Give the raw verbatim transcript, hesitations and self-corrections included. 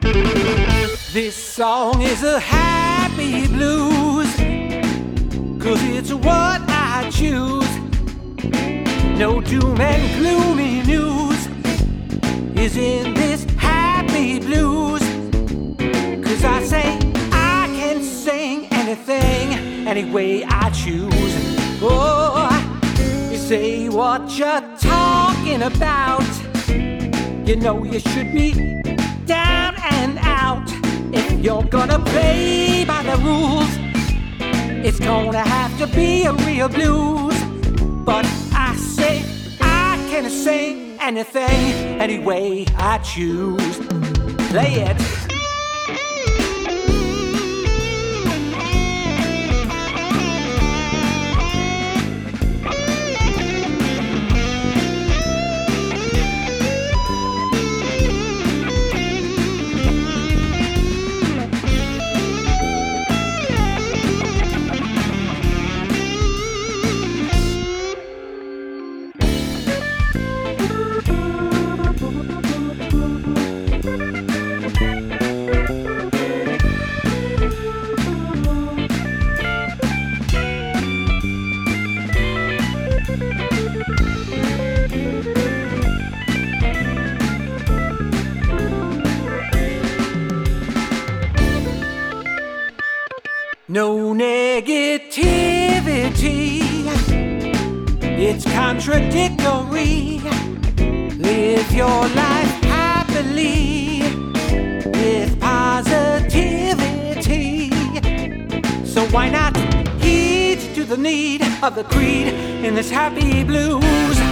This song is a happy blues, 'cause it's what I choose. No doom and gloomy news is in this happy blues, 'cause I say I can sing anything, any way I choose. Oh, you say what you're talking about, you know you should be down and out. If you're gonna play by the rules, it's gonna have to be a real blues. But I say I can sing anything, any way I choose. Play it. No negativity, it's contradictory. Live your life happily with positivity. So why not heed to the need of the creed in this happy blues?